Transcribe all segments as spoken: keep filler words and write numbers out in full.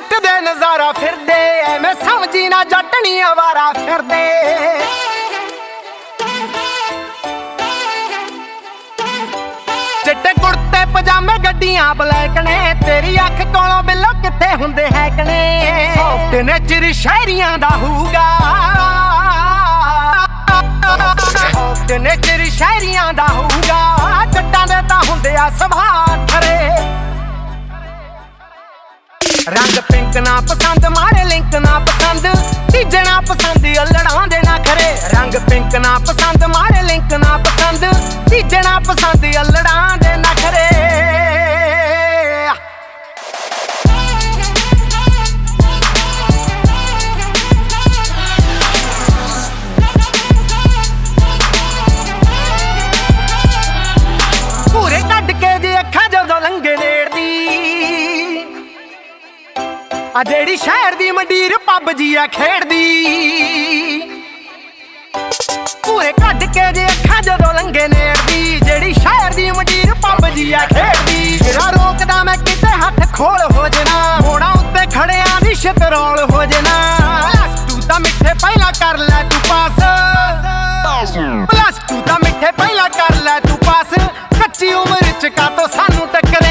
ਲੁੱਟਦੇ ਨਜ਼ਾਰਾ ਫਿਰਦੇ ਐਵੇਂ ਸਮਝੀ ਨਾ ਜੱਟ ਨੀ ਆਵਾਰਾ ਫਿਰਦੇ ਚਿੱਟੇ ਕੁੜਤੇ ਪਜਾਮੇ ਗੱਡੀਆਂ ਬਲੈਕ ਨੇ ਤੇਰੀ ਅੱਖ ਕੋਲੋਂ ਬਿੱਲੋ ਕਿੱਥੇ ਹੁੰਦੇ ਹੈ ਕਨੇ ਸੌਫਟ ਨੇਚਰ ਸ਼ਾਇਰੀਆਂ ਦਾ ਹੋਊਗਾ ਸੌਫਟ ਨੇਚਰ ਸ਼ਾਇਰੀਆਂ ਦਾ ਹੋਊਗਾ ਜੱਟਾਂ ਦੇ ਤਾਂ ਹੁੰਦੇ ਆ ਸੁਭਾਅ ਖਰੇ ਰੰਗ ਪਿੰਕ ਨਾ ਪਸੰਦ ਮਾਰੇ ਲਿੰਕ ਨਾ ਪਸੰਦ ਤੀਜੇ ਨਾ ਪਸੰਦ ਅਲੜਾਂ ਦੇ ਨਾ ਖਰੇ ਰੰਗ ਪਿੰਕ ਨਾ ਪਸੰਦ ਮਾਰੇ ਲਿੰਕ ਨਾ ਪਸੰਦ ਤੀਜੇ ਨਾ ਪਸੰਦ ਅਲੜਾਂ ਦੇ ਨਾ ਖਰੇ ਪੂਰੇ ਕੱਢ ਕੇ ਜੇ ਅੱਖਾਂ ਜਦੋਂ ਲੰਘੇ ਨੇੜਦੀ ਆ ਜਿਹੜੀ ਸ਼ਹਿਰ ਦੀ ਮੰਡੀਰ ਪੱਬ ਜੀ ਆ ਖੇਡਦੀ ਪੂਰੇ ਕੱਢ ਕੇ ਜੇ ਅੱਖਾਂ ਜਦੋਂ ਲੰਘੇ ਨੇੜਦੀ ਜਿਹੜੀ ਸ਼ਹਿਰ ਦੀ ਮੰਡੀਰ ਪੱਬ ਜੀ ਆ ਖੇਡਦੀ ਜਿਹੜਾ ਰੋਕਦਾ ਮੈਂ ਕਿਤੇ ਹੱਥ ਖੋਲ ਹੋ ਜਣਾ ਮੋੜਾਂ ਉੱਤੇ ਖੜਿਆਂ ਦੀ ਸ਼ਤਰੋਲ ਹੋ ਜਣਾ ਤੂੰ ਤਾਂ ਮਿੱਠੇ ਪਹਿਲਾਂ ਕਰ ਲੈ ਤੂੰ ਪਾਸ ਪਲੱਸ ਤੂੰ ਤਾਂ ਮਿੱਠੇ ਪਹਿਲਾਂ ਕਰ ਲੈ ਤੂੰ ਪਾਸ ਕੱਚੀ ਉਮਰ ਚ ਕਾਤੋਂ ਸਾਨੂੰ ਟੱਕਰੇ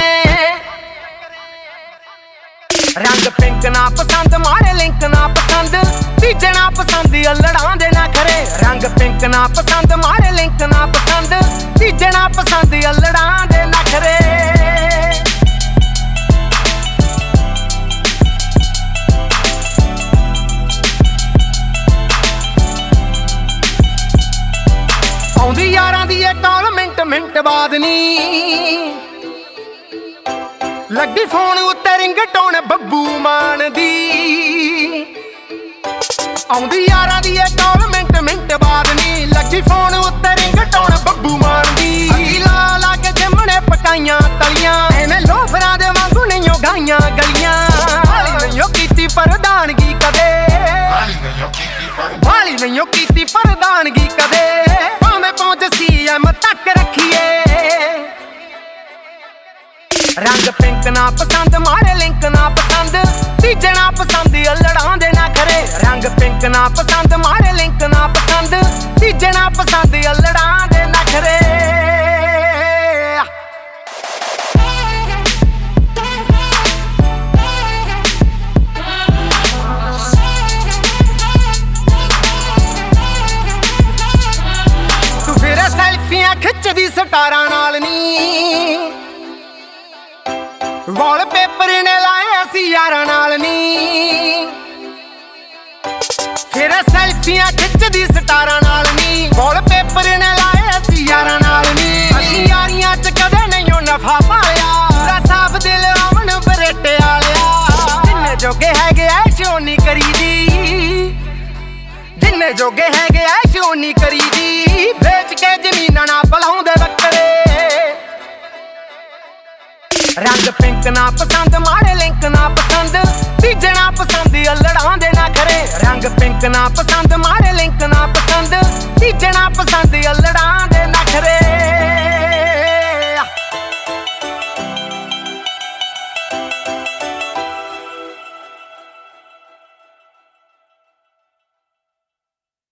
ਰੰਗ ਪਿੰਕ ਨਾ ਪਸੰਦ ਮਾਰੇ ਲਿੰਕ ਨਾ ਪਸੰਦ ਤੀਜੇ ਨਾ ਪਸੰਦ ਅਲੜਾਂ ਦੇ ਨਾ ਖਰੇ ਰੰਗ ਪਿੰਕ ਨਾ ਪਸੰਦ ਮਾਰੇ ਲਿੰਕ ਨਾ ਪਸੰਦ ਤੀਜੇ ਨਾ ਪਸੰਦ ਅਲੜਾਂ ਦੇ ਨਾ ਖਰੇ ਆਉਂਦੀ ਯਾਰਾਂ ਦੀ ਇਹ ਕਾਲ ਮਿੰਟ ਮਿੰਟ ਬਾਅਦ ਨੀ ਲੱਗੀ ਫੋਨ ਉੱਤੇ ਰਿੰਗਟੋਨ ਬੱਬੂ ਮਾਨ ਦੀ ਆਉਂਦੀ ਯਾਰਾਂ ਦੀ ਇਹ ਕਾਲ ਮਿੰਟ ਮਿੰਟ ਬਾਅਦ ਨੀ ਲੱਗੀ ਫੋਨ ਉੱਤੇ ਰਿੰਗਟੋਨ ਬੱਬੂ ਮਾਨ ਦੀ ਅਸੀਂ ਲਾ ਲਾ ਕੇ ਜੰਮਣੇ ਪਕਾਈਆਂ ਤਲੀਆਂ ਐਵੇਂ ਲੋਫਰਾਂ ਦੇ ਵਾਂਗੂ ਨਹੀਂਓ ਗਾਈਆਂ ਗਲੀਆਂ ਵਾਲੀ ਨਹੀਂਓ ਕੀਤੀ ਪ੍ਰਧਾਨਗੀ ਕਦੇ ਵਾਲੀ ਨਹੀਂਓ ਕੀਤੀ ਪ੍ਰਧਾਨਗੀ ਕਦੇ ਭਾਵੇਂ ਪਹੁੰਚ ਸੀ ਐਮ ਤੱਕ ਰੱਖੀਏ ਰੰਗ ਪਿੰਕ ਨਾ ਪਸੰਦ ਮਾਰੇ ਲਿੰਕ ਨਾ ਪਸੰਦ ਤੀਜੇ ਨਾ ਪਸੰਦ ਅਲੜਾਂ ਦੇ ਨਾ ਖਰੇ ਰੰਗ ਪਿੰਕ ਨਾ ਪਸੰਦ ਮਾਰੇ ਲਿੰਕ ਨਾ ਪਸੰਦ ਤੀਜੇ ਨਾ ਪਸੰਦ ਅਲੜਾਂ ਦੇ ਨਾ ਖਰੇ ਤੂੰ ਫਿਰ ਸੈਲਫੀਆਂ ਖਿੱਚਦੀ ਸਟਾਰਾਂ ਨਾਲ ਨੀ ਵਾਲਪੇਪਰ ਨੇ ਲਾਇਆ ਸੀ ਯਾਰਾਂ ਨਾਲ ਨੀ ਫਿਰ ਸੈਲਫੀਆਂ ਖਿੱਚਦੀ ਸਟਾਰਾਂ ਨਾਲ ਨੀ ਵਾਲਪੇਪਰ ਨੇ ਲਾਇਆ ਸੀ ਯਾਰਾਂ ਨਾਲ ਨੀ ਅਸੀਂ ਯਾਰੀਆਂ ਚ ਕਦੇ ਨਹੀਂ ਨਫਾ ਪਾਇਆ ਪੂਰਾ ਸਾਫ ਦਿਲ ਆਵਣ ਬਰੇਟੇ ਵਾਲਿਆ ਜਿੰਨੇ ਜੋਗੇ ਹੈਗੇ ਐ ਸ਼ੋਨੀ ਕਰੀਦੀ ਜਿੰਨੇ ਜੋਗੇ ਹੈਗੇ ਐ ਸ਼ੋਨੀ ਕਰੀਦੀ ਵੇਚ ਕੇ ਜ਼ਮੀਨਾਂ ਨਾ ਬਲਾਉਂਦੇ ਬੱਕਰੇ ਰੰਗ ਪਿੰਕ ਨਾ ਪਸੰਦ ਮਾਰੇ ਲਿੰਕ ਨਾ ਪਸੰਦ ਤੀਜੇ ਨਾ ਪਸੰਦ ਅਲੜਾਂ ਦੇ ਨਾ ਖਰੇ ਰੰਗ ਪਿੰਕ ਨਾ ਪਸੰਦ ਮਾਰੇ